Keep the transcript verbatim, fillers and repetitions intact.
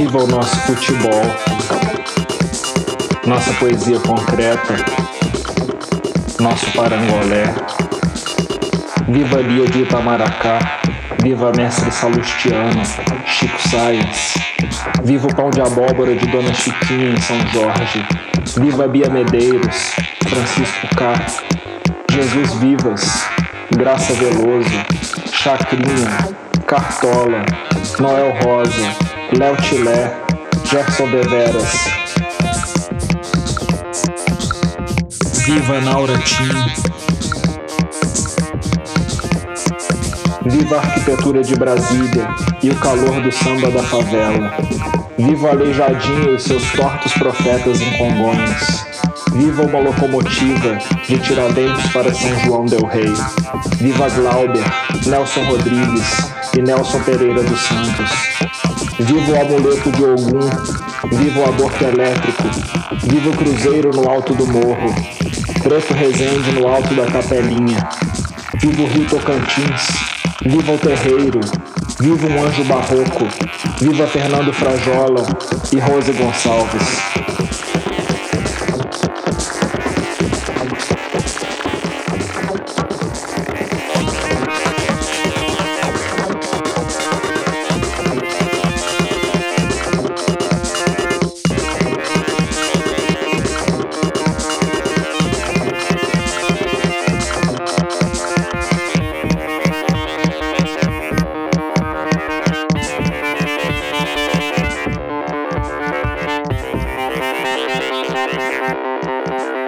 Viva o nosso futebol, nossa poesia concreta, nosso parangolé. Viva a Lia de Itamaracá, viva Mestre Salustiano, Chico Sainz. Viva o pão de abóbora de Dona Chiquinha em São Jorge. Viva Bia Medeiros, Francisco K. Jesus Vivas, Graça Veloso, Chacrinha, Cartola, Noel Rosa, Léo Tilé, Gerson Deveras. Viva Naura Tim. Viva a arquitetura de Brasília e o calor do samba da favela. Viva o Aleijadinho e os seus tortos profetas em Congonhas. Viva uma locomotiva de Tiradentes para São João del Rei. Viva Glauber, Nelson Rodrigues e Nelson Pereira dos Santos. Viva o amuleto de Ogum. Viva o aborto elétrico. Viva o cruzeiro no alto do morro. Preto Resende no alto da Capelinha. Viva o Rio Tocantins. Viva o terreiro, viva um anjo barroco, viva Fernando Frajola e Rose Gonçalves. Thank you.